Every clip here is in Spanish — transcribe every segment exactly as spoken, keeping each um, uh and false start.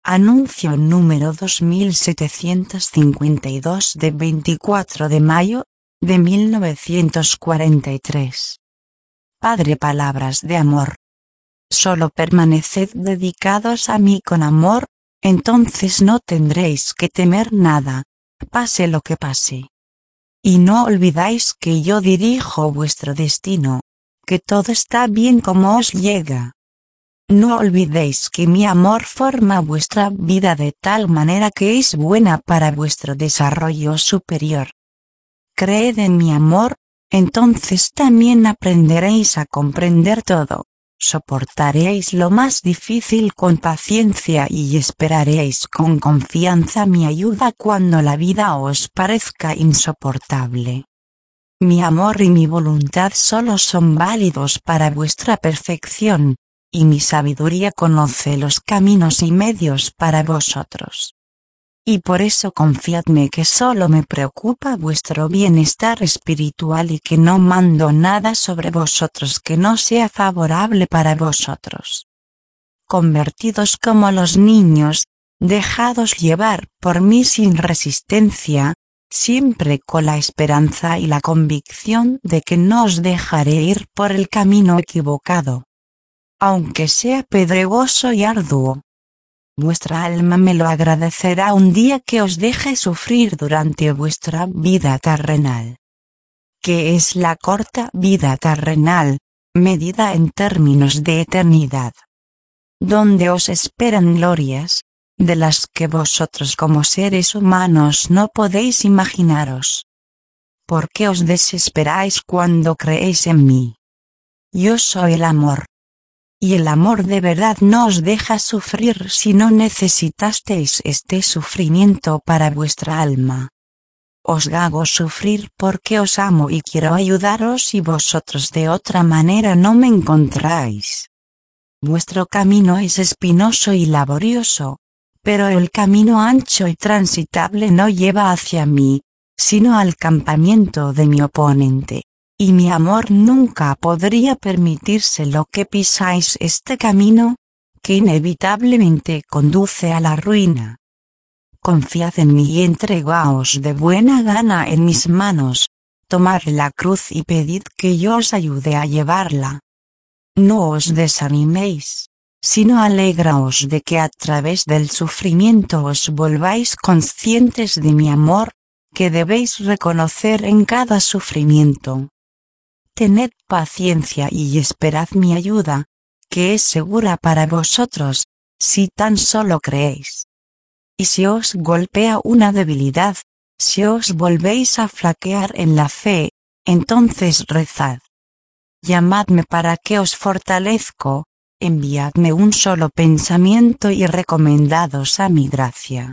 Anuncio número dos mil setecientos cincuenta y dos de veinticuatro de mayo de mil novecientos cuarenta y tres. Padre, palabras de amor. Solo permaneced dedicados a mí con amor, entonces no tendréis que temer nada, pase lo que pase. Y no olvidáis que yo dirijo vuestro destino, que todo está bien como os llega. No olvidéis que mi amor forma vuestra vida de tal manera que es buena para vuestro desarrollo superior. Creed en mi amor, entonces también aprenderéis a comprender todo, soportaréis lo más difícil con paciencia y esperaréis con confianza mi ayuda cuando la vida os parezca insoportable. Mi amor y mi voluntad solo son válidos para vuestra perfección, y mi sabiduría conoce los caminos y medios para vosotros. Y por eso confiadme que solo me preocupa vuestro bienestar espiritual y que no mando nada sobre vosotros que no sea favorable para vosotros. Convertidos como los niños, dejados llevar por mí sin resistencia, siempre con la esperanza y la convicción de que no os dejaré ir por el camino equivocado, aunque sea pedregoso y arduo. Vuestra alma me lo agradecerá un día que os deje sufrir durante vuestra vida terrenal. ¿Qué es la corta vida terrenal, medida en términos de eternidad? Donde os esperan glorias, de las que vosotros como seres humanos no podéis imaginaros. ¿Por qué os desesperáis cuando creéis en mí? Yo soy el amor. Y el amor de verdad no os deja sufrir si no necesitasteis este sufrimiento para vuestra alma. Os hago sufrir porque os amo y quiero ayudaros y vosotros de otra manera no me encontráis. Vuestro camino es espinoso y laborioso, pero el camino ancho y transitable no lleva hacia mí, sino al campamento de mi oponente. Y mi amor nunca podría permitirse lo que pisáis este camino, que inevitablemente conduce a la ruina. Confiad en mí y entregaos de buena gana en mis manos, tomad la cruz y pedid que yo os ayude a llevarla. No os desaniméis, sino alegraos de que a través del sufrimiento os volváis conscientes de mi amor, que debéis reconocer en cada sufrimiento. Tened paciencia y esperad mi ayuda, que es segura para vosotros, si tan solo creéis. Y si os golpea una debilidad, si os volvéis a flaquear en la fe, entonces rezad. Llamadme para que os fortalezco, enviadme un solo pensamiento y recomendados a mi gracia.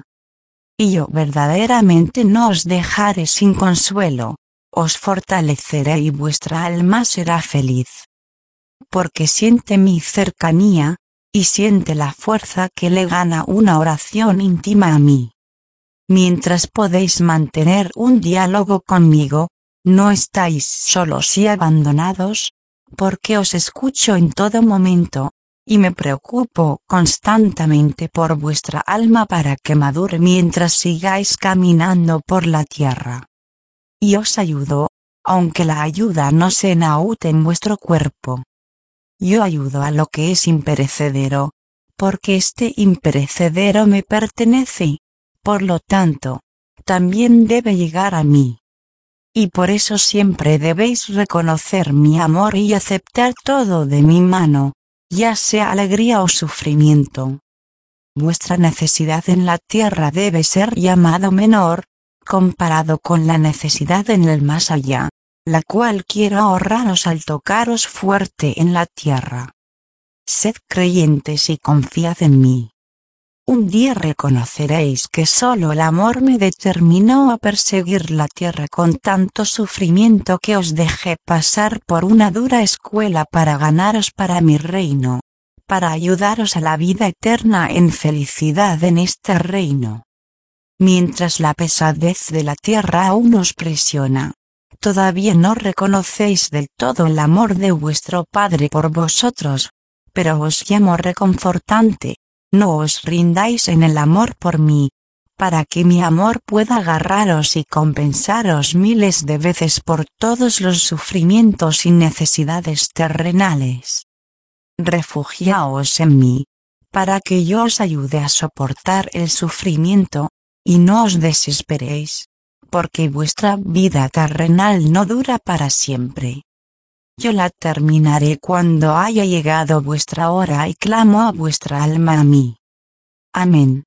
Y yo verdaderamente no os dejaré sin consuelo. Os fortaleceré y vuestra alma será feliz. Porque siente mi cercanía, y siente la fuerza que le gana una oración íntima a mí. Mientras podéis mantener un diálogo conmigo, no estáis solos y abandonados, porque os escucho en todo momento, y me preocupo constantemente por vuestra alma para que madure mientras sigáis caminando por la tierra. Y os ayudo, aunque la ayuda no se naute en vuestro cuerpo. Yo ayudo a lo que es imperecedero, porque este imperecedero me pertenece, por lo tanto, también debe llegar a mí. Y por eso siempre debéis reconocer mi amor y aceptar todo de mi mano, ya sea alegría o sufrimiento. Vuestra necesidad en la tierra debe ser llamado menor, comparado con la necesidad en el más allá, la cual quiero ahorraros al tocaros fuerte en la tierra. Sed creyentes y confiad en mí. Un día reconoceréis que solo el amor me determinó a perseguir la tierra con tanto sufrimiento que os dejé pasar por una dura escuela para ganaros para mi reino, para ayudaros a la vida eterna en felicidad en este reino. Mientras la pesadez de la tierra aún os presiona, todavía no reconocéis del todo el amor de vuestro Padre por vosotros, pero os llamo reconfortante, no os rindáis en el amor por mí, para que mi amor pueda agarraros y compensaros miles de veces por todos los sufrimientos y necesidades terrenales. Refugiaos en mí, para que yo os ayude a soportar el sufrimiento, y no os desesperéis, porque vuestra vida terrenal no dura para siempre. Yo la terminaré cuando haya llegado vuestra hora y clamo a vuestra alma a mí. Amén.